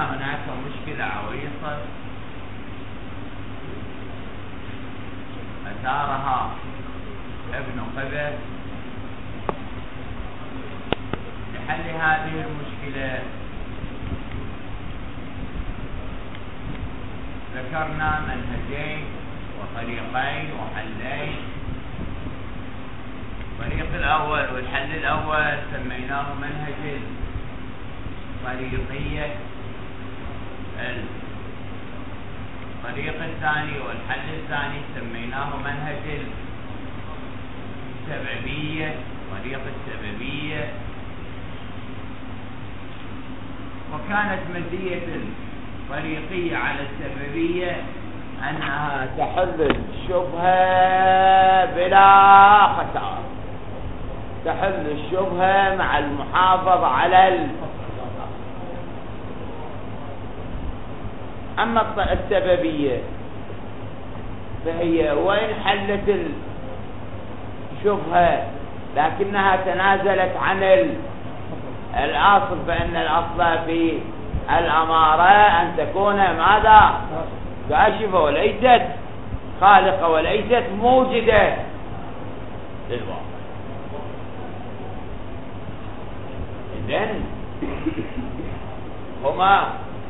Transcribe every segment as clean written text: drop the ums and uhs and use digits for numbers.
هناك مشكلة عويصة أثارها ابن قبس. لحل هذه المشكلة ذكرنا منهجين وطريقين وحلين. الطريق الأول والحل الأول سميناه منهج الطريقية. الطريق الثاني والحل الثاني سميناه منهج السببية، طريق السببية. وكانت مزية الطريقية على السببية أنها تحل الشبهة بلا خسارة، تحل الشبهة مع المحافظة على أما السببية فهي وإن حلت الشبهة لكنها تنازلت عن الأصل، فإن الأصل في الأمارة أن تكون ماذا؟ كاشفة وليست خالقة وليست موجدة للواقع. إذن هما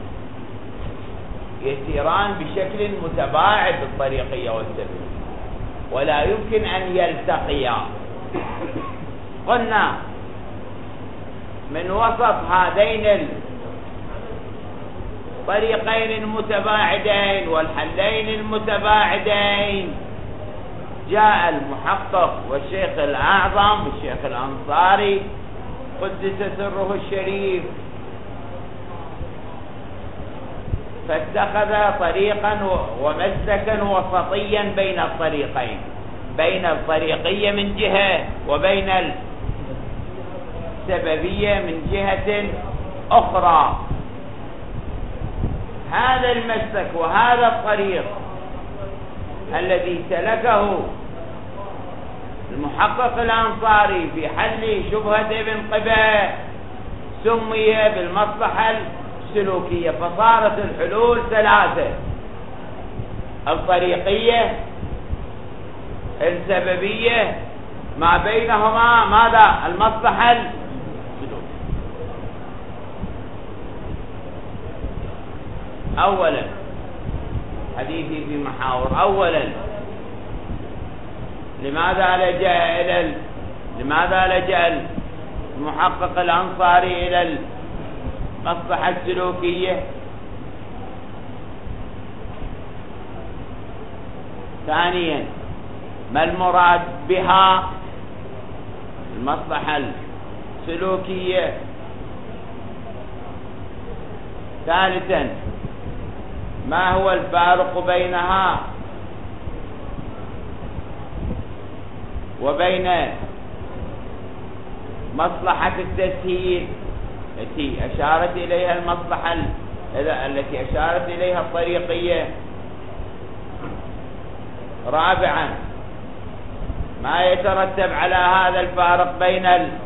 يسيران بشكل متباعد الطريقية والسببية ولا يمكن أن يلتقيا. قلنا من وسط هذين الطريقين المتباعدين والحلين المتباعدين جاء المحقق والشيخ الأعظم الشيخ الأنصاري قدس سره الشريف، فاتخذ طريقا ومسلكا وسطيا بين الطريقين، بين الطريقية من جهة وبين السببية من جهة أخرى. هذا المسلك وهذا الطريق الذي سلكه المحقق الأنصاري في حل شبهة ابن قبة سمي بالمصلحة السلوكية، فصارت الحلول ثلاثة: الطريقية، السببية، ما بينهما ماذا؟ المصلحة السلوكية. أولا حديثي في محاور. أولا لماذا لجأ المحقق الأنصاري إلى المصلحة السلوكية؟ ثانيا ما المراد بها المصلحة السلوكية؟ ثالثا ما هو الفارق بينها وبين مصلحة التسهيل التي أشارت إليها المصلحة التي أشارت إليها الطريقية؟ رابعا ما يترتب على هذا الفارق بين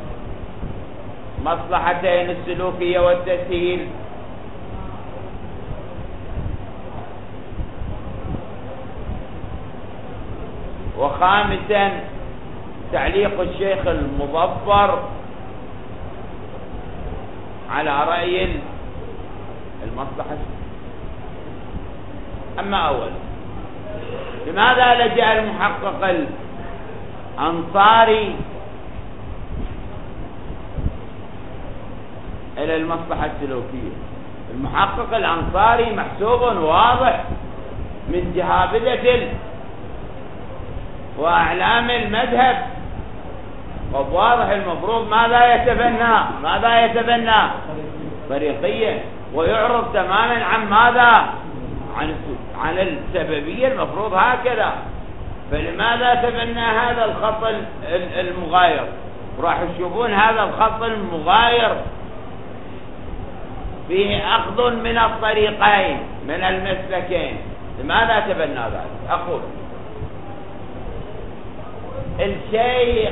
المصلحتين السلوكية والتسهيل؟ وخامسا تعليق الشيخ المظفر على رأي المصلحة. أما أولا لماذا لجأ المحقق الأنصاري إلى المصلحة السلوكية؟ المحقق الأنصاري محسوب واضح من جهابذة وأعلام المذهب، واضح المفروض ماذا يتبنى طريقية، ويعرض تماما عن ماذا؟ عن السببية. المفروض هكذا. فلماذا تبنى هذا الخط المغاير؟ راح تشوفون هذا الخط المغاير فيه أخذ من الطريقين من المسلكين. لماذا تبنى ذلك؟ أقول الشيخ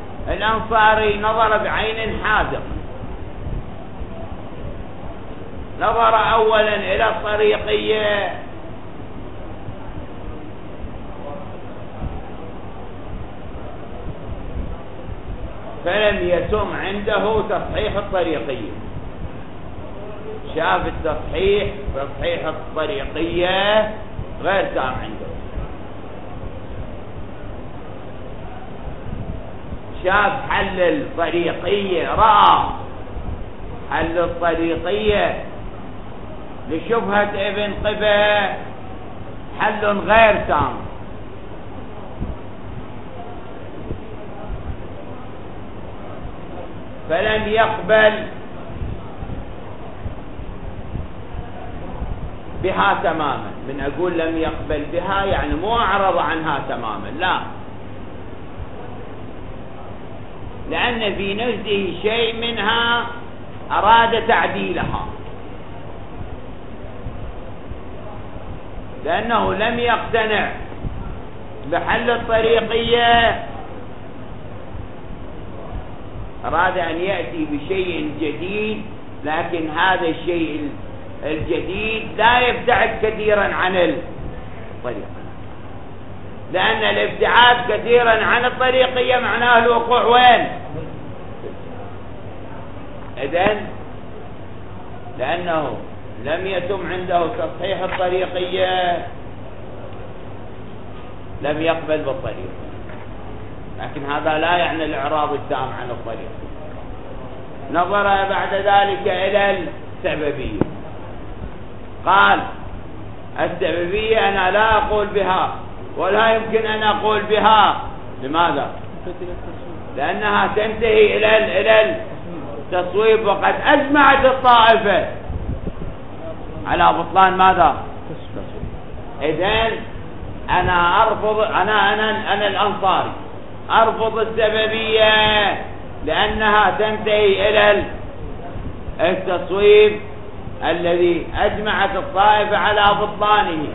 الأنصاري نظر بعين حاذقة نظر أولا إلى الطريقية فلم يتم عنده تصحيح الطريقية، شاف تصحيح الطريقية غير تام عنده، شاف حل الطريقية، رأى حل الطريقية لشبهة ابن قبة حل غير تام، فلم يقبل بها تماما. من أقول لم يقبل بها يعني مو أعرض عنها تماما، لا، لأن في نفسه شيء منها أراد تعديلها، لأنه لم يقتنع بحل الطريقية، أراد أن يأتي بشيء جديد، لكن هذا الشيء الجديد لا يبتعد كثيرا عن الطريقة، لأن الابتعاد كثيرا عن الطريقية معناه الوقوع وين؟ إذن لأنه لم يتم عنده تصحيح الطريقية لم يقبل بالطريقة، لكن هذا لا يعني الإعراض التام عن الطريقة. نظر بعد ذلك إلى السببية، قال السببية أنا لا أقول بها ولا يمكن أن أقول بها. لماذا؟ لأنها تنتهي إلى التصويب، وقد أجمعت الطائفة على بطلان ماذا؟ إذن أنا أرفض، أنا الأنصاري أرفض السببية لأنها تنتهي إلى التصويب الذي أجمعت الطائفة على بطلانه،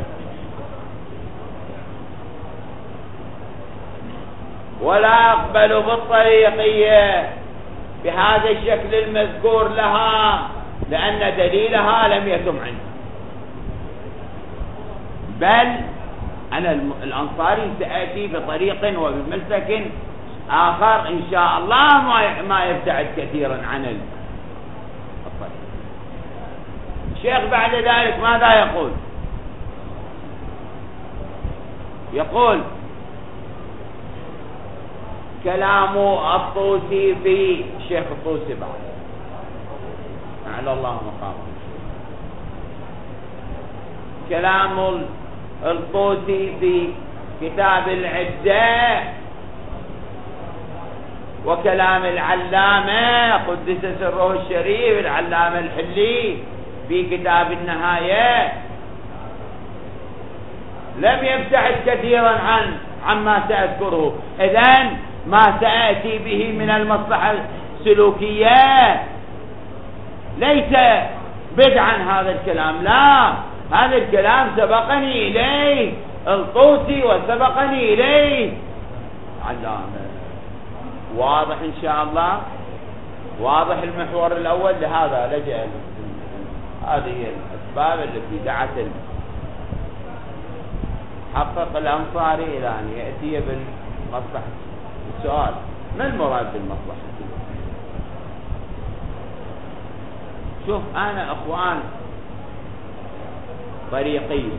ولا أقبل بالطريقية بهذا الشكل المذكور لها لأن دليلها لم يتم عنه. بل أنا الأنصاري سأتي بطريق وبمسلك آخر إن شاء الله ما يبتعد كثيرا عن الطريق. الشيخ بعد ذلك ماذا يقول؟ يقول كلام الطوسي في الشيخ الطوسي بعد على الله مقامه، كلام الطوسي في كتاب العدة، وكلام العلامة قدس سره الشريف العلامة الحلي في كتاب النهاية لم يبتعد كثيرا عما سأذكره. إذن ما سأتي به من المصلحة السلوكية ليس بدعا هذا الكلام، لا، هذا الكلام سبقني إليه الطوسي وسبقني إليه علامة. واضح إن شاء الله؟ واضح المحور الأول. لهذا لجأ هذه الأسباب التي دعت حقق الأنصاري إلى أن يأتي بالمصلحة. السؤال: ما المراد بالمصلحة؟ شوف، أنا أخوان طريقية،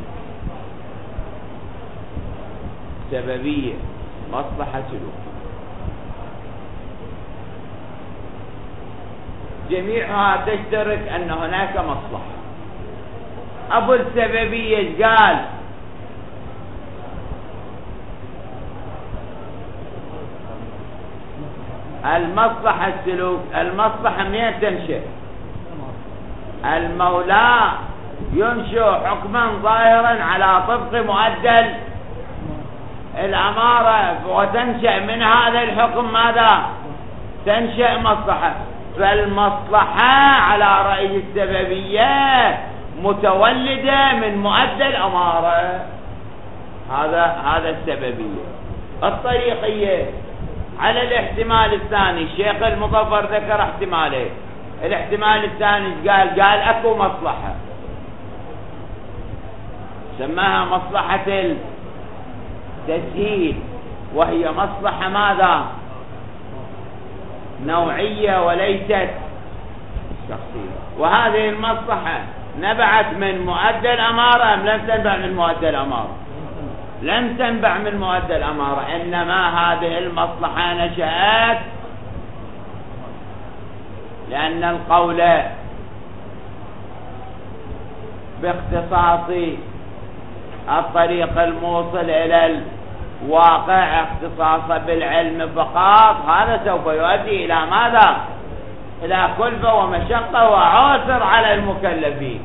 سببية، مصلحة سلوكية، جميعها تشترك أن هناك مصلحة. أبو السببية قال المصلحة السلوك، المصلحة منين تنشأ؟ المولى ينشئ حكما ظاهرا على طبق مؤدل الأمارة، وتنشأ من هذا الحكم ماذا؟ تنشأ مصلحة. فالمصلحة على رأي السببية متولدة من مؤدل الأمارة، هذا السببية. الطريقية على الاحتمال الثاني، الشيخ المظفر ذكر احتمالين: الاحتمال الثاني قال اكو مصلحة سماها مصلحة التسهيل، وهي مصلحة ماذا؟ نوعية وليست شخصية. وهذه المصلحة نبعت من مؤدى الأمارة أم لم تنبع من مؤدى الأمارة؟ لم تنبع من مؤدى الأمارة، إنما هذه المصلحة نشأت لأن القول باختصاص الطريق الموصل إلى الواقع اختصاصا بالعلم فقط، هذا سوف يؤدي إلى ماذا؟ إلى كلفة ومشقة وعسر على المكلفين.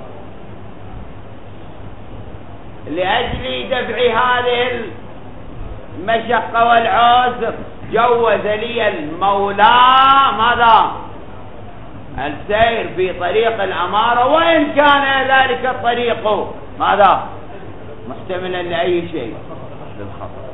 لأجل دفع هذه المشقة والعسر جوز لي المولى ماذا؟ السير في طريق الأمارة، وإن كان ذلك الطريق ماذا؟ محتملا لأي شيء، للخطر.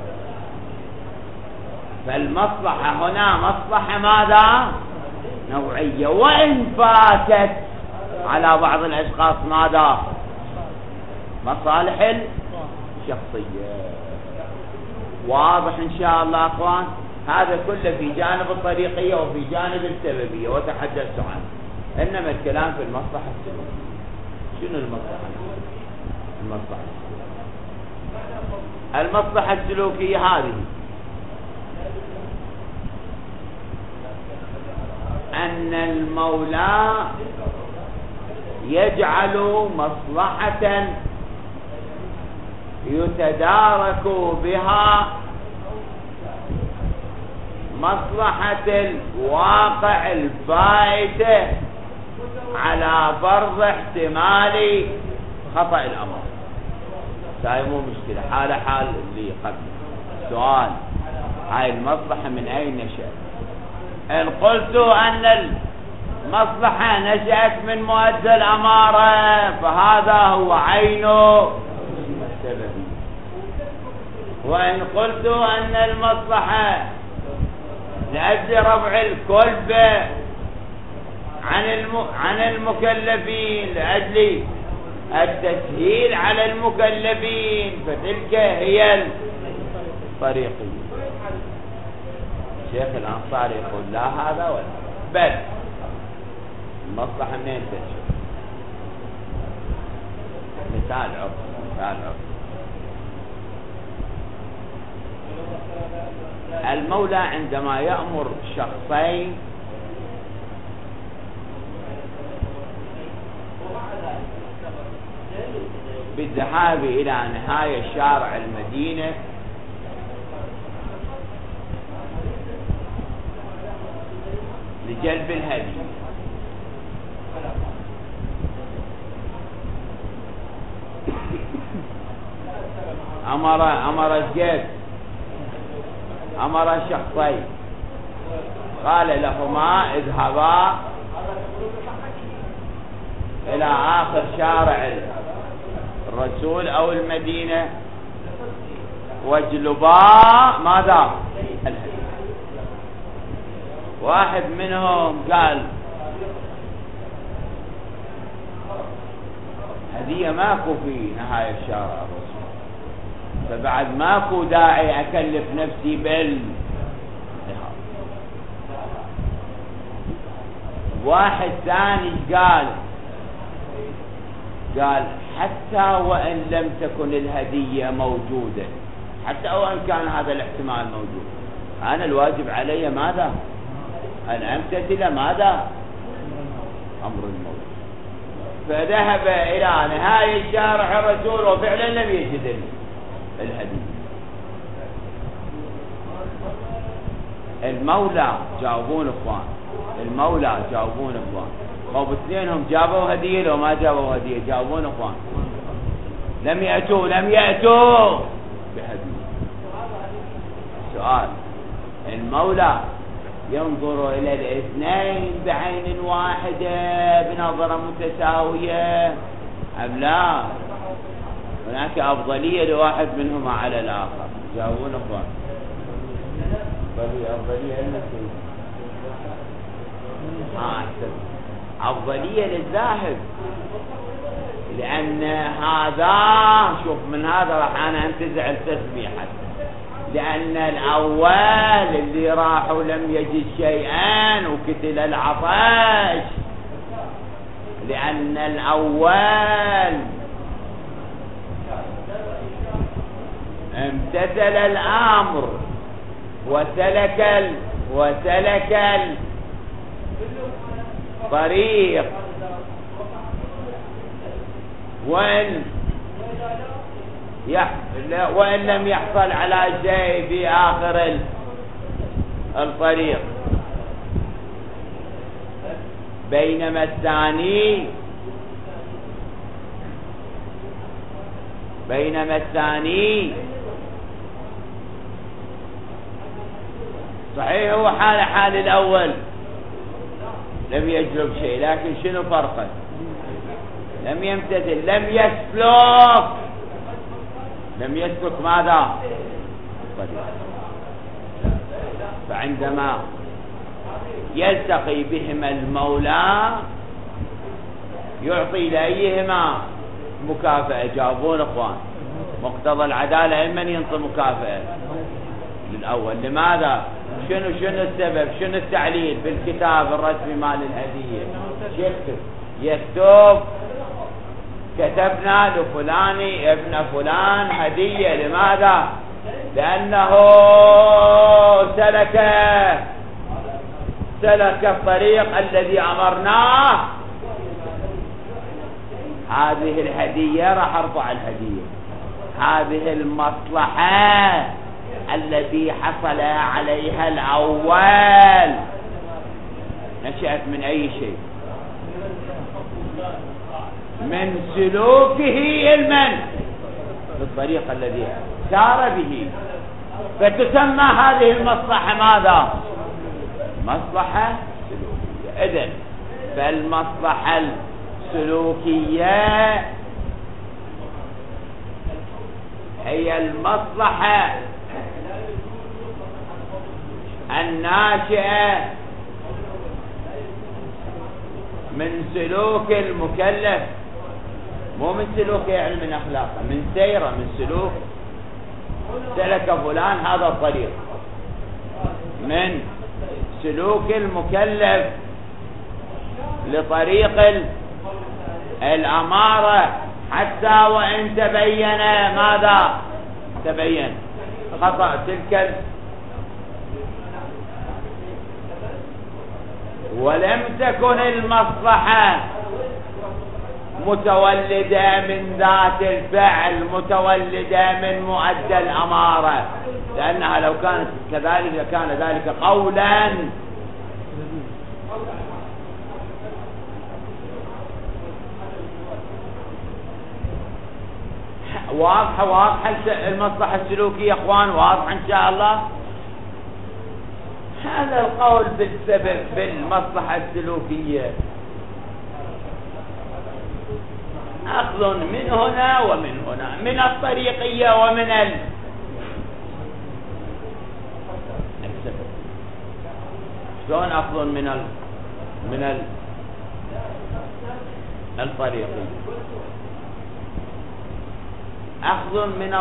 فالمصلحة هنا مصلحة ماذا؟ نوعية، وإن فاتت على بعض الأشخاص ماذا؟ مصالح الشخصية. واضح إن شاء الله أخوان؟ هذا كله في جانب الطريقية وفي جانب السببية وتحدثت عنه، إنما الكلام في المصلحة السلوكية. شنو المصلحة؟ المصلحة السلوكية هذه أن المولى يجعل مصلحة يتدارك بها مصلحة الواقع الفائتة على فرض احتمال خطأ الأمر. هاي مو مشكلة، حال اللي قبل. سؤال: هاي المصلحة من أين نشأت؟ إن قلت أن المصلحة نشأت من مؤدى الأمارة فهذا هو عين السبب، وإن قلت أن المصلحة لأجل رفع الكلفة عن المكلفين لأجل التسهيل على المكلفين فتلك هي الطريقية. شيخ الأنصاري يقول لا هذا ولا بل المصلحة منين تنشأ؟ مثال عرض المولى عندما يأمر شخصين بالذهاب إلى نهاية شارع المدينة لجلب الهدي، أمر شخصين قال لهما اذهبا إلى آخر شارع الرسول أو المدينة واجلبا ماذا؟ الهدي. واحد منهم قال هدية ماكو في نهاية الشارع الرسول، فبعد ماكو داعي أكلف نفسي بالذهاب. واحد ثاني قال حتى وإن لم تكن الهدية موجودة، حتى وإن كان هذا الاحتمال موجود، أنا الواجب علي ماذا؟ أن أمتثل ماذا؟ أمر الموت. فذهب إلى نهاية شارع الرسول وفعلا لم يجد الهدية. المولى جاوبون اخوان، طب اثنينهم جابوا هدية لو ما جابوا هدية؟ جاوبون اخوان. لم يأتوا بهدية. سؤال: المولى ينظر إلى الاثنين بعين واحدة بنظرة متساوية أم لا؟ هناك أفضلية لواحد منهما على الآخر. جاوبون اخوان. أفضلية المسيح. أحسن. أفضلية للذاهب، لأن هذا شوف من هذا راح أنا أنتزع التسبيحة، لأن الأول اللي راح ولم يجد شيئا وكتل العطش، لأن الأول امتثل الأمر وسلك الطريق، وإن لم يحصل على شيء في آخر الطريق. بينما الثاني صحيح هو حال الأول لم يجلب شيء، لكن شنو فرقه؟ لم يمتثل، لم يسلك ماذا؟ فعندما يلتقي بهما المولى يعطي لأيهما مكافأة. جابون اخوان، مقتضى العدالة من ينطي مكافأة للأول. لماذا؟ شنو السبب؟ شنو التعليل بالكتاب الرسمي مال الهدية؟ يكتب كتبنا لفلان ابن فلان هدية. لماذا؟ لأنه سلك الطريق الذي أمرناه. هذه الهدية راح أرفع الهدية. هذه المصلحة التي حصل عليها الأول نشأت من أي شيء؟ من سلوكه بالطريق الذي سار به. فتسمى هذه المصلحة ماذا؟ مصلحة سلوكية. إذن فالمصلحة السلوكية هي المصلحة الناشئة من سلوك المكلف، مو من سلوك علم أخلاقه، من سيره، من سلوك. سلك فلان هذا الطريق من سلوك المكلف لطريق الأمارة، حتى وإن تبين ماذا؟ تبين خطأ تلك ولم تكن المصلحة متولدة من ذات الفعل، متولدة من مؤدى الأمارة، لأنها لو كانت كذلك لكان ذلك قولا. واضحة المصلحة السلوكية يا اخوان، واضحة ان شاء الله. هذا القول بالسبب بالمصلحة السلوكية أخذ من هنا ومن هنا، من الطريقية ومن السبب. شلون أخذ من الطريقية؟ أخذ من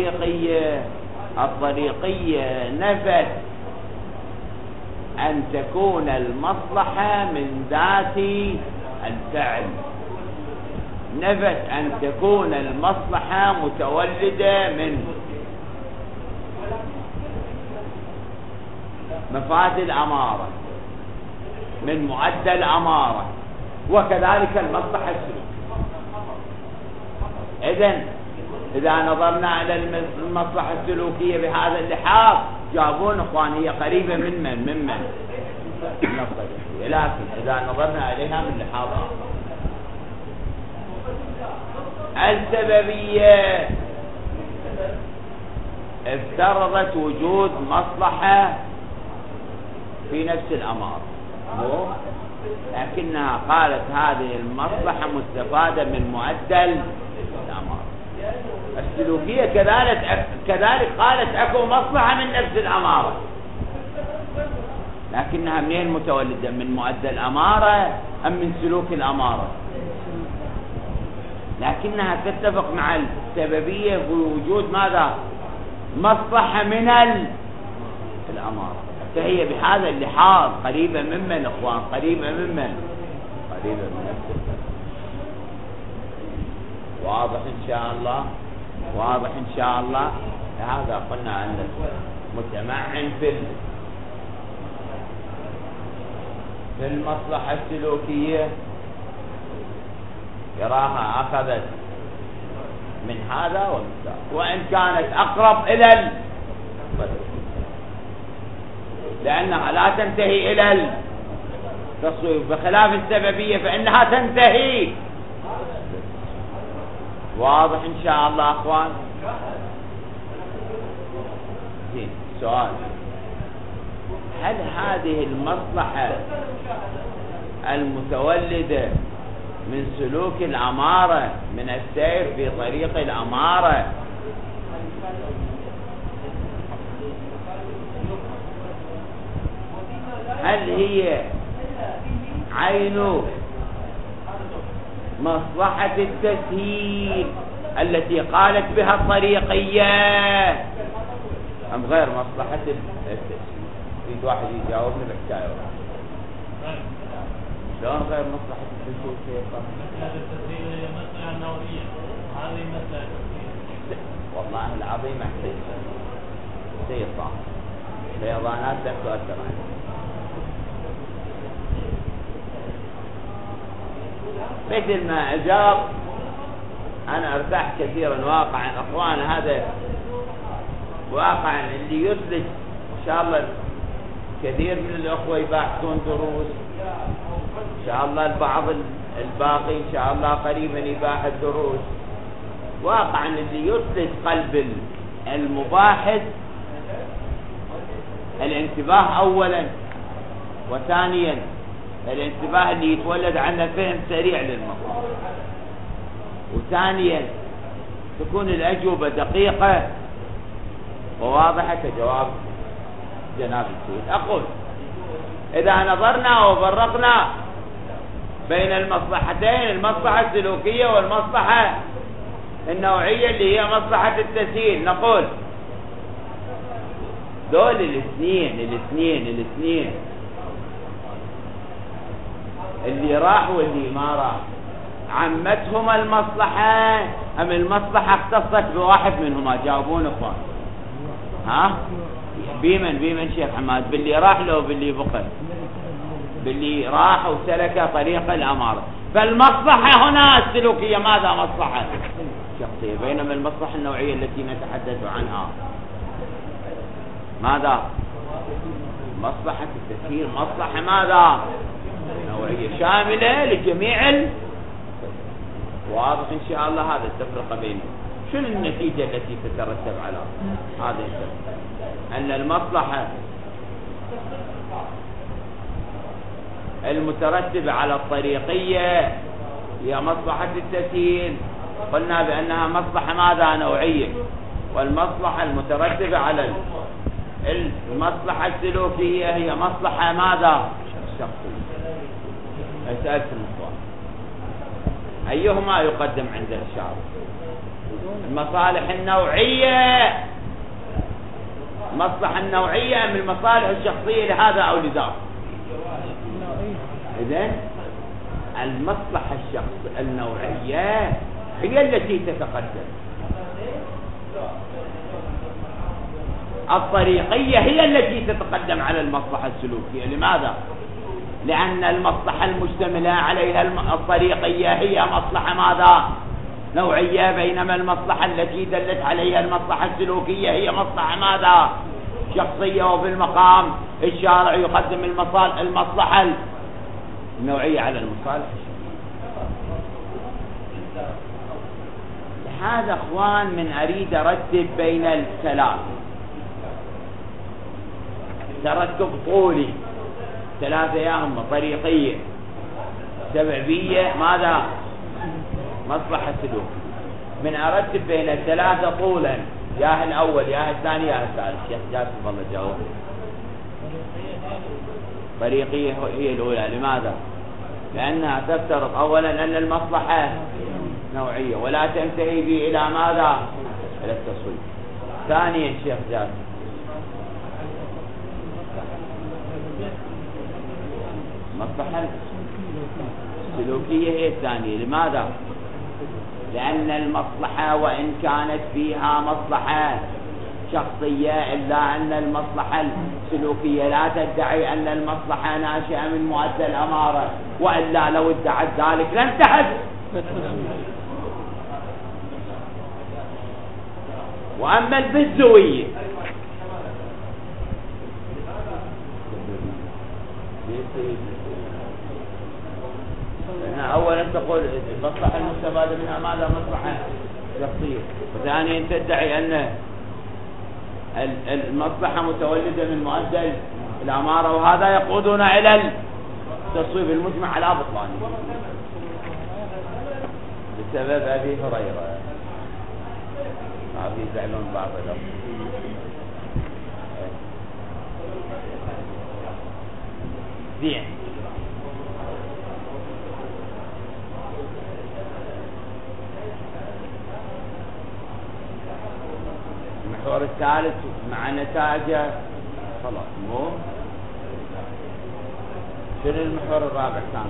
الطريقية نفت أن تكون المصلحة من ذات الفعل، نفت أن تكون المصلحة متولدة من مفاد الأمارة، من مؤدى الأمارة، وكذلك المصلحة السلوكية. إذن إذا نظرنا إلى المصلحة السلوكية بهذا اللحاظ، جابون اخوان هي قريبة من الطريقية، لكن إذا نظرنا إليها من لحاظ السببية افترضت وجود مصلحة في نفس الأمارة، لكنها قالت هذه المصلحة مستفادة من مؤدى الأمارة. السلوكية كذلك قالت اكو مصلحة من نفس الأمارة، لكنها منين متولدة؟ من مؤدى الأمارة أم من سلوك الأمارة؟ لكنها تتفق مع السببية بوجود ماذا؟ مصلحة من الأمارة. فهي بهذا اللحاظ قريبة ممن إخوان؟ قريبة ممن؟ قريبة من السبب. واضح إن شاء الله؟ واضح إن شاء الله؟ لهذا قلنا أن المتمعن في المصلحة السلوكية يراها أخذت من هذا ومن ذاك، وإن كانت أقرب إلى لأنها لا تنتهي إلى التصوير، بخلاف السببية فإنها تنتهي. واضح إن شاء الله أخوان؟ زين، سؤال: هل هذه المصلحة المتولدة من سلوك الأمارة، من السير في طريق الأمارة، هل هي عين مصلحة التسهيل التي قالت بها الطريقية أم غير مصلحة التسهيل؟ يريد واحد يجاوبني بحكاية. شلون غير مصلحة التسهيل؟ مسألة التسهيل هي مسألة نوعية، هذه مسألة تسهيل. والله العظيم أحسن شيء صح، فيضانات لم تؤثر عنه. مثل ما أجاب أنا أرتاح كثيرا واقعا أخوان، هذا واقعا اللي يثبت إن شاء الله كثير من الأخوة يباحثون دروس إن شاء الله، البعض الباقي إن شاء الله قريبا يباحث دروس. واقعا اللي يثبت قلب المباحث الانتباه أولا، وثانيا الانتباه اللي يتولد عنه فهم سريع للمطلب، وثانيا تكون الأجوبة دقيقة وواضحة كجواب جناب السيد. أقول إذا نظرنا وفرقنا بين المصلحتين، المصلحة السلوكية والمصلحة النوعية اللي هي مصلحة التسهيل، نقول دول الاثنين اللي راح واللي ما راح عمتهما المصلحة أم المصلحة اختصت بواحد منهما؟ جاوبون اخوان. ها بمن شيخ حماد؟ باللي راح له باللي بقى؟ باللي راح وسلك طريق الأمارة. فالمصلحة هنا السلوكية ماذا؟ مصلحة شخصية، بينما المصلحة النوعية التي نتحدث عنها ماذا؟ مصلحة التسهيل، مصلحة ماذا؟ نوعية شاملة لجميع واضح إن شاء الله. هذا التفرقة بينهم. شنو النتيجة التي تترتب على هذا التفرقة؟ أن المصلحة المترتبة على الطريقية هي مصلحة التسهيل، قلنا بأنها مصلحة ماذا؟ نوعية. والمصلحة المترتبة على المصلحة السلوكية هي مصلحة ماذا؟ شخصية. أسألت المصلحة أيهما يقدم عند الشعب؟ المصالح النوعية، المصلحة النوعية أم المصالح الشخصية لهذا أو لذاك؟ إذن المصلحة النوعية هي التي تتقدم، الطريقية هي التي تتقدم على المصلحة السلوكية. لماذا؟ لأن المصلحة المشتملة عليها الطريقية هي مصلحة ماذا؟ نوعية، بينما المصلحة التي دلت عليها المصلحة السلوكية هي مصلحة ماذا؟ شخصية. وفي المقام الشارع يقدم المصلحة النوعية على المصالح الشخصية. لهذا اخوان من أريد أرتب بين الثلاث ترتب طولي، ثلاثة ياهم طريقية سببية ماذا؟ مصلحة سلوك. من أرتب بين الثلاثة طولا، ياه الأول ياه الثاني ياه الثالث. شيخ جاسم والله جاوب. طريقية هي الأولى. لماذا؟ لأنها تفترض أولا أن المصلحة نوعية ولا تنتهي به إلى ماذا؟ إلى التصويب. ثانيا شيخ جاسم، مصلحة سلوكية هي الثانية. لماذا؟ لأن المصلحة وإن كانت فيها مصلحة شخصية إلا أن المصلحة السلوكية لا تدعي أن المصلحة ناشئة من مؤدى الأمارة، وإلا لو ادعت ذلك لانتهت. وأما البزوية أولا تقول المصلحة المستفادة منها ماذا؟ مصلحة شخصية. وثانيا تدعي أن المصلحة متولدة من مؤدى الأمارة، وهذا يقودنا إلى التصويب المجمع على بطلانه بسبب أبي هريرة. في زعلون بعض الأمر. زين. المحور الثالث مع نتائجه خلاص. مو شنو المحور الرابع كان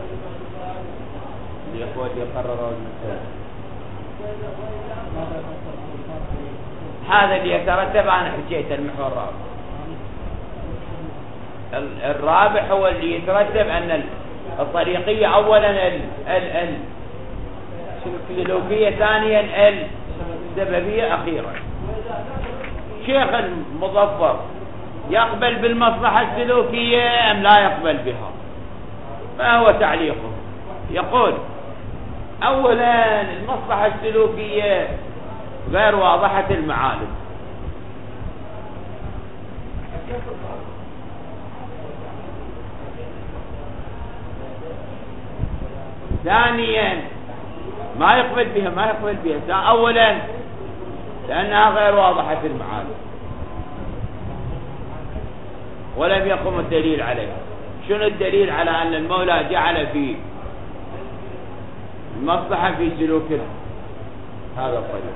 اللي يقول يقرروا المسألة؟ هذا اللي يترتب. أنا حكيت المحور الرابع. الرابع هو اللي يترتب أن الطريقية أولا السلوكية، ثانيا السببية، أخيرا. شيخ المظفر يقبل بالمصلحة السلوكية أم لا يقبل بها؟ ما هو تعليقه؟ يقول أولا المصلحة السلوكية غير واضحة المعالم. ثانيا ما يقبل بها. أولا لأنها غير واضحة المعالم ولم يقم الدليل عليها. شنو الدليل على أن المولى جعل في المصلحة في سلوكنا؟ هذا الطريق.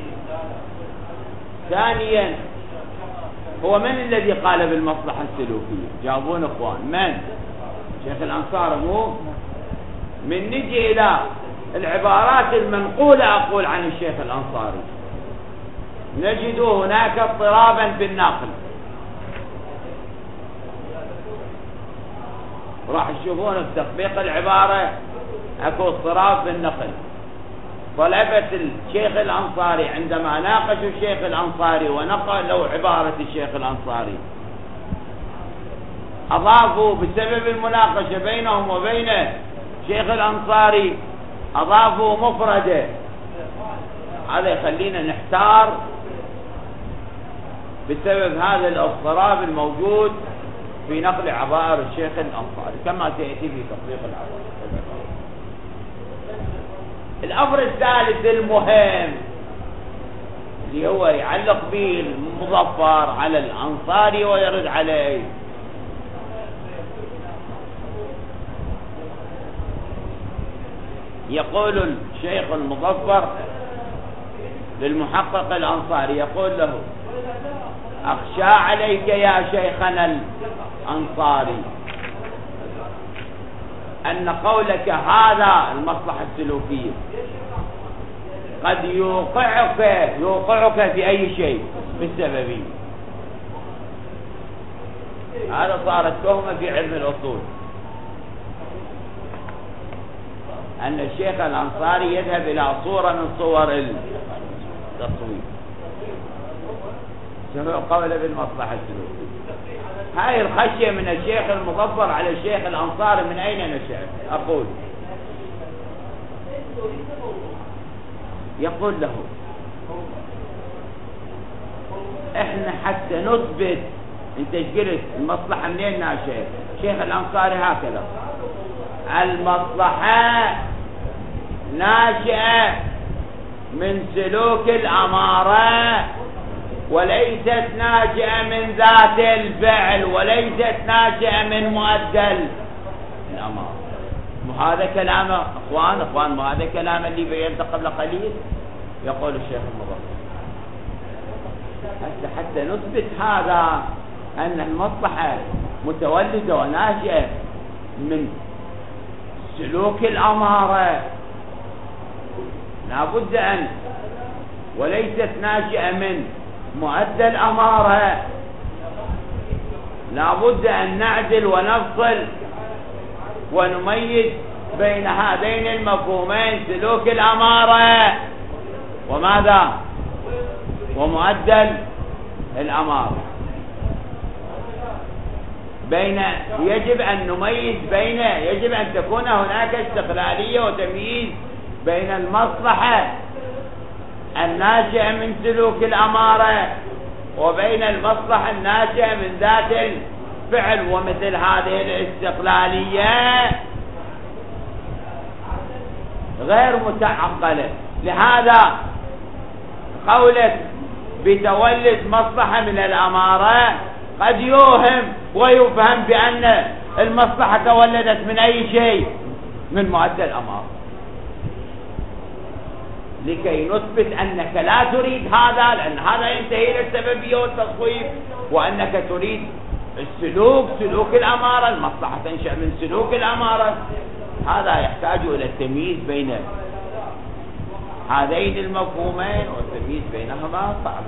ثانيا هو من الذي قال بالمصلحة السلوكية؟ جاوبون اخوان. من؟ شيخ الأنصار. مو من نجي إلى العبارات المنقولة أقول عن الشيخ الأنصاري نجد هناك اضطرابا في النقل. راح تشوفون في تطبيق العبارة اكو اضطراب في النقل. طلبة الشيخ الأنصاري عندما ناقشوا الشيخ الأنصاري ونقلوا عبارة الشيخ الأنصاري أضافوا بسبب المناقشة بينهم وبين الشيخ الأنصاري أضافوا مفردة. هذا يخلينا نحتار بسبب هذا الاضطراب الموجود في نقل عبارة الشيخ الأنصاري كما سيأتي في تطبيق العبارة. الأمر الثالث المهم اللي هو يعلق به المظفر على الأنصاري ويرد عليه. يقول الشيخ المظفر للمحقق الأنصاري، يقول له: أخشى عليك يا شيخنا الأنصاري أن قولك هذا المصلحة السلوكية قد يوقعك في أي شيء بالسببية. هذا صارت تهمة في علم الأصول، أن الشيخ الأنصاري يذهب إلى صورة من صور التصوير. شنو قوله بالمصلحة السلوكية؟ هاي الخشية من الشيخ المظفر على الشيخ الأنصاري من أين نشأت؟ أقول يقول له: احنا حتى نثبت انت قلت المصلحة منين ناشئة؟ الشيخ الأنصاري هكذا: المصلحة ناشئة من سلوك الأمارة وليست ناشئة من ذات الفعل، وليست ناشئة من مؤدل الأمارة. وهذا كلام اخوان وهذا كلام اللي بينته قبل قليل. يقول الشيخ المظفر حتى نثبت هذا أن المصلحة متولدة وناشئة من سلوك الأمارة، لابد أن وليست ناشئة من مؤدى الأمارة، لابد أن نعدل ونفصل ونميز بين هذين المفهومين، سلوك الأمارة وماذا؟ ومؤدى الأمارة. يجب أن نميز يجب أن تكون هناك استقلالية وتمييز بين المصلحة الناشئة من سلوك الأمارة وبين المصلحة الناشئة من ذات الفعل. ومثل هذه الاستقلالية غير متعقلة. لهذا قولك بتولد مصلحة من الأمارة قد يوهم ويفهم بأن المصلحة تولدت من أي شيء؟ من مؤدى الأمارة، لكي نثبت أنك لا تريد هذا، لأن هذا ينتهي إلى السببية والتصويب، وأنك تريد سلوك الأمارة، المصلحة تنشأ من سلوك الأمارة. هذا يحتاج إلى التمييز بين هذين المفهومين، والتمييز بينهما صعب.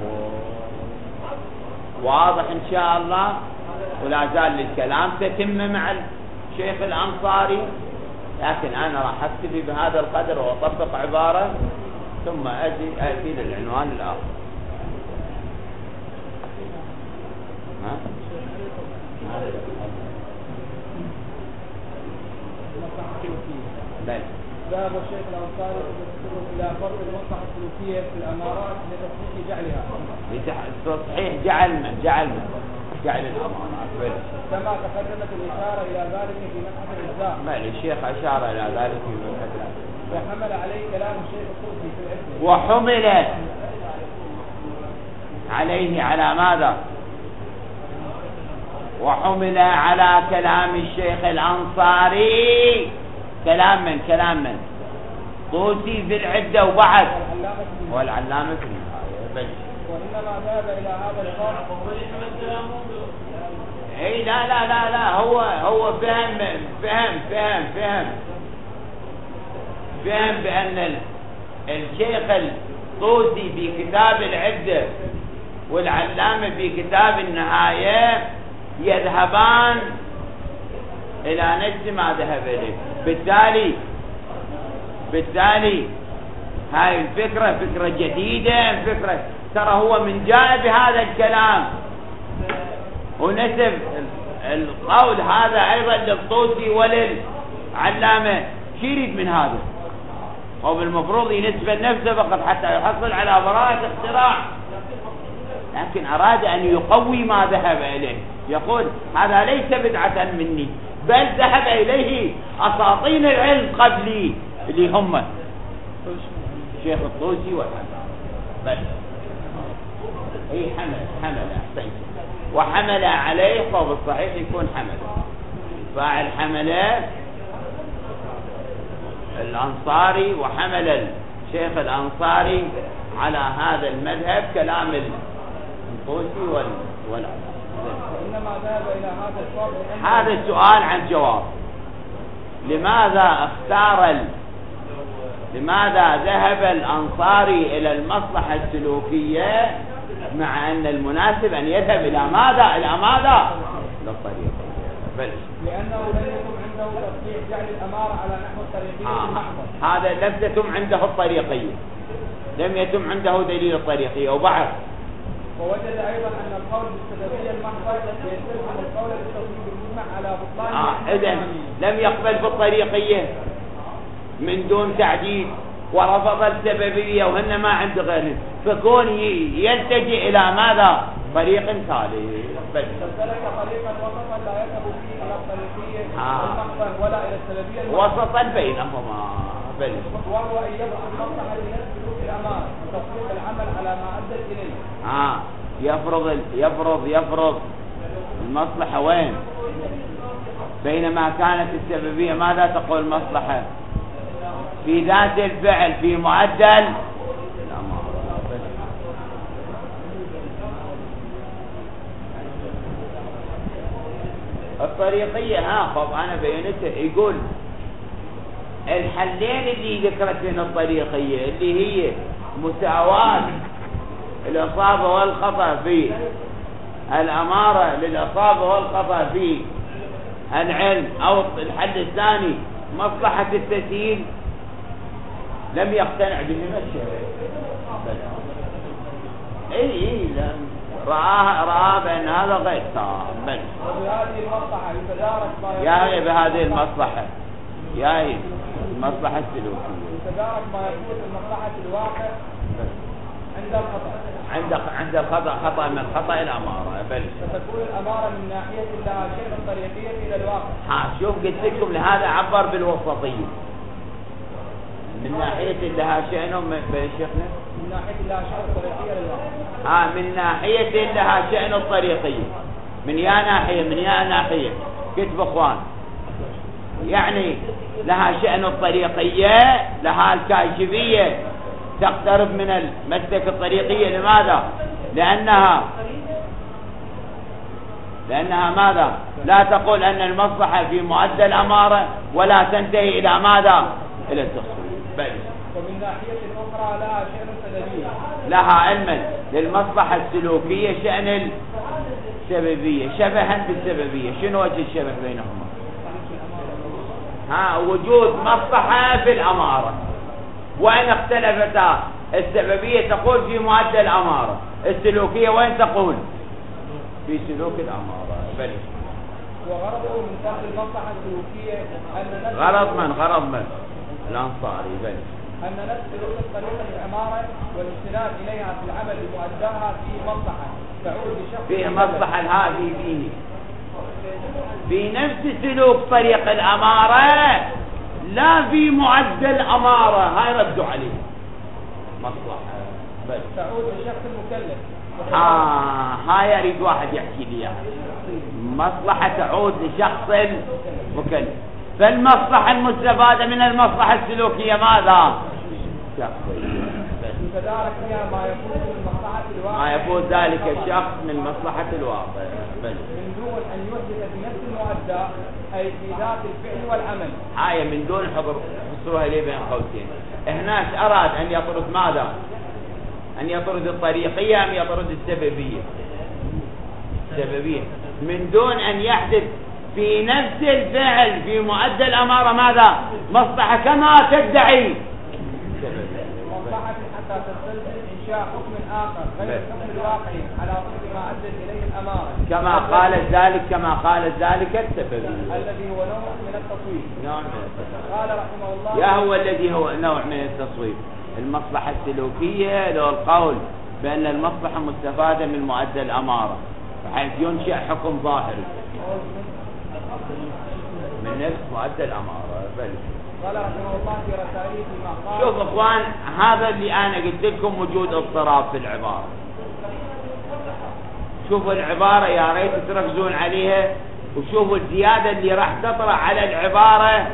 واضح إن شاء الله. ولا زال للكلام تتم مع الشيخ الأنصاري، لكن أنا راح أكتفي بهذا القدر وأطبق عبارة ثم أتي للعنوان الآخر. ذهب الشيخ الأنصاري إلى فرض المصلحة السلوكية في الأمارات لتصحيح جعلها، لتصحيح جعل الأمارات كما تقدمت الإشارة إلى ذلك في مبحث الإجزاء. الشيخ أشار إلى ذلك في مبحث الإجزاء. وحمل عليه كلام الشيخ الطوسي في العدة. وحمل عليه على ماذا؟ وحمل على كلام الشيخ الأنصاري. كلام من طوسي في العدة وبعد والعلامة في النهاية. وإنما ذهب إلى هذا الفرق. اي لا هو فهم بأن الشيخ الطوسي في كتاب العدة والعلامة في كتاب النهاية يذهبان إلى نفس ما ذهب إليه. بالتالي هاي الفكرة فكرة جديدة، فكرة ترى هو من جاء بهذا الكلام ونسب القول هذا أيضا للطوسي وللعلامة. شو يريد من هذا؟ هو بالمفروض ينسب نفسه فقط حتى يحصل على براءة اختراع، لكن أراد أن يقوي ما ذهب إليه. يقول هذا ليس بدعة مني، بل ذهب إليه أساطين العلم قبلي اللي هم شيخ الطوسي والحمد. بل هي حمل أحسن، وحمل عليه فهو بالصحيح يكون حمل فاعل حمله الأنصاري، وحمل الشيخ الأنصاري على هذا المذهب كلام الطوسي والعلم. إنما ذهب إلى هذا الفرق. هذا السؤال عن جواب. لماذا ذهب الأنصاري إلى المصلحة السلوكية مع أن المناسب أن يذهب إلى ماذا؟ للطريقة. لأنه لم يكن عنده تصحيح جعل الأمارة على نحو الطريقية المحض. هذا لم تتم عنده الطريقية، لم يتم عنده دليل الطريقية. وبعد ووجد أيضا أن القول بالسببية المحض يستلزم القول بالتصويب المجمع على بطلان. إذن لم يقبل بالطريقية من دون تعديل ورفض السببية وهن ما عنده غيرهم، فكون يلتجئ إلى ماذا؟ طريق ثالث. فسلك طريقا وسطا لا يذهب فيه إلى الطريقية المحض ولا إلى السببية وسطا بينهما. وهو أن يبقى المصلحة لنفس سلوك الأمارة وتصويب العمل على ما أدت إليه. يفرض المصلحة وين؟ بينما كانت السببية ماذا تقول المصلحة؟ في ذات الفعل، في معدل الطريقية. طب أنا بينته يقول الحلين اللي ذكرت من الطريقية اللي هي مساواة الإصابة والخطأ في الأمارة للإصابة والخطأ في العلم، أو الحل الثاني مصلحة التسهيل، لم يقتنع بهما الشيء. اي رأى بأن هذا غير تام. وبهذه المصلحة يتدارك ما يا بهذه المصلحة يا المصلحة السلوكية يتدارك ما يفوت المصلحة الواقع عند الخطأ. خطأ من خطأ الأمارة. فتكون الأمارة من ناحية لها شيء الطريقية إلى الواقع. شوف قلت لكم لهذا عبر بالوسطية، من ناحية لها شأن شيخنا، من ناحية لها شأن الطريقية للواقع. من ناحية لها شأن الطريقية، من يا ناحية كتب اخوان، يعني لها شأن الطريقية، لها الكاشفية، تقترب من المسلك الطريقية. لماذا؟ لأنها ماذا؟ لا تقول أن المصلحة في معدل الأمارة ولا تنتهي إلى ماذا؟ إلى التصوير. ومن ناحية أخرى لها شأن سببية، لها علما للمصلحة السلوكية شأن السببية، شبها بالسببية. شنو وجه الشبه بينهما؟ وجود مصلحة في الأمارة، وإن اختلفتا السببية تقول في معدل الأمارة، السلوكية وين تقول؟ في سلوك الأمارة. وغرضه من ترك المصلحة السلوكية أن غرض من الأنصاري أن نفس سلوك الطريقة الأمارة والاستناد إليها في العمل بمؤداها في مصلحة تعود لشخص فيه مصلحة هذه فيه في نفس سلوك طريق الأمارة، لا في معدل الأمارة. هاي ردوا عليه مصلحة تعود لشخص المكلف. هاي يريد واحد يحكي لي يعني. مصلحة تعود لشخص مكلف. فالمصلحة المستفادة من المصلحة السلوكية ماذا؟ يتدارك فيها ما يفوت من مصلحة الواقع، ما يفوت ذلك الشخص من مصلحة الواقع من دون أن يحدث في نفس المؤدى، أي في ذات الفعل والعمل. من دون حضور. فسروها لي بين قوسين. هناك أراد أن يطرد ماذا؟ أن يطرد الطريقية أم يطرد السببية؟ من دون أن يحدث في نفس الفعل في معدل الأمارة ماذا؟ مصلحة كما تدعي مصلحة حتى تستلزم إنشاء حكم آخر غير الحكم الواقعي على وفق ما أدت إليه الأمارة، كما قالت ذلك السببية الذي هو نوع من التصويب. قال رحمه الله يا هو الذي هو نوع من التصويب. المصلحة السلوكية له القول بأن المصلحة مستفادة من معدل الأمارة بحيث ينشأ حكم ظاهري من نفس معدل الأمارة. قال رحمه الله في رسائله فيما قال. شوف اخوان، هذا اللي انا قلت لكم وجود اضطراب في العبارة. شوفوا العبارة يا ريت تركزون عليها، وشوفوا الزيادة اللي راح تطرأ على العبارة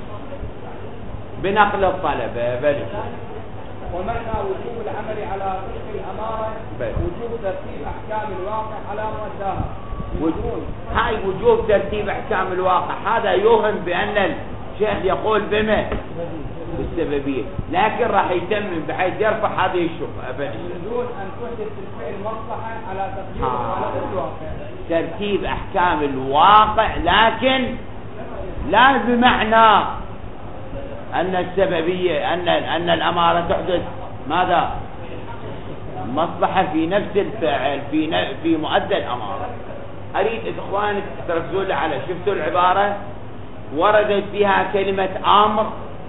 بنقل الطلبة. ومعنى وجوب العمل على فقه الأمارة وجوب ترتيب أحكام الواقع على مؤداها. هاي وجوب ترتيب أحكام الواقع، هذا يوهم بأن الشيخ يقول بما بالسببية، لكن راح يتمم بحيث يرفع هذه الشبهة من دون أن تحدث الفعل مصلحة على تقدير الواقع. ترتيب أحكام الواقع، لكن لا بمعنى أن السببية أن الأمارة تحدث ماذا؟ مصلحة في نفس الفعل في معدل الأمارة. أريد إخواني تركزوا لي على، شفتوا العبارة وردت فيها كلمة أمر؟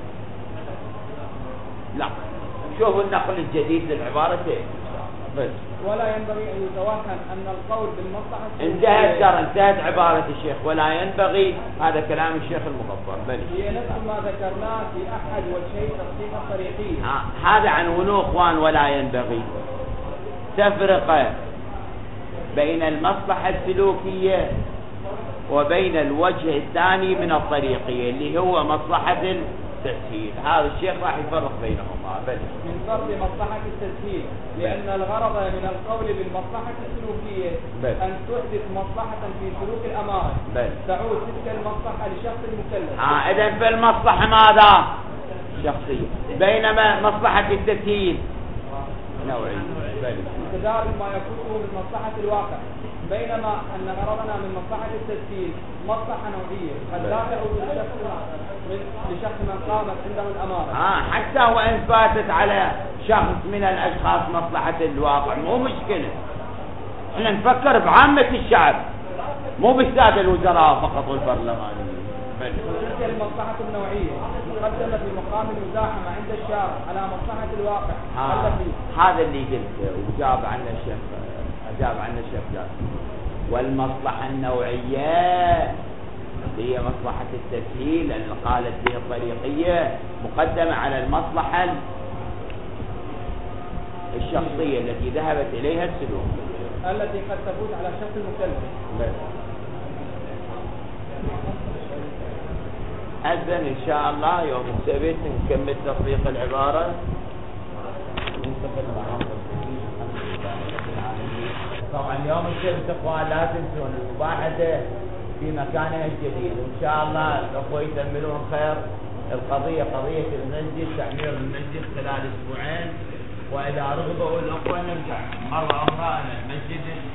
لا، شوفوا النقل الجديد للعبارة بس. ولا ينبغي أن يتوهم أن القول بالمصلحة انتهت عبارة الشيخ. ولا ينبغي، هذا كلام الشيخ المفضل. هي نفس ما ذكرناه في أحد وجهي تصحيح الطريقية. هذا عنوانه اخوان. ولا ينبغي تفرقة بين المصلحة السلوكية وبين الوجه الثاني من الطريقية اللي هو مصلحة التسهيل. هذا الشيخ راح يفرق بينهما. من فرض مصلحة التسهيل، لأن الغرض من القول بالمصلحة السلوكية أن تحدث مصلحة في سلوك الأمارة تعود تلك المصلحة لشخص المكلف. إذن في المصلحة ماذا؟ شخصية، بينما مصلحة التسهيل نوعية. تدارك ما يفوته من مصلحة الواقع، بينما أن غرضنا من مصلحة التسهيل مصلحة نوعية قد لا تعود لشخص من قامت عنده الأمارة. حتى وإن فاتت على شخص من الأشخاص مصلحة الواقع مو مشكلة، احنا نفكر بعامة الشعب مو بالسادة الوزراء فقط والبرلمانيين. تلك المصلحة النوعية مقدمة في مقام المزاحمة عند الشارع على مصلحة الواقع. هذا اللي قلته وجاب عنه الشيخ، أجاب عنه الشيخ جاسم. والمصلحة النوعية هي مصلحة التسهيل اللي قالت به الطريقية مقدمة على المصلحة الشخصية التي ذهبت إليها السلوك التي قد تفوت على الشخص المكلف. أذن إن شاء الله يوم السبت نكمل تطبيق العبارة. طبعا يوم السبت اخوان لا تنسون المباحثة في مكانها الجديد، وان شاء الله الاخوة يتملون خير. القضية قضية المسجد، تعمير المسجد خلال اسبوعين، واذا رغبوا الاخوة نرجع مرة اخرى الى المسجد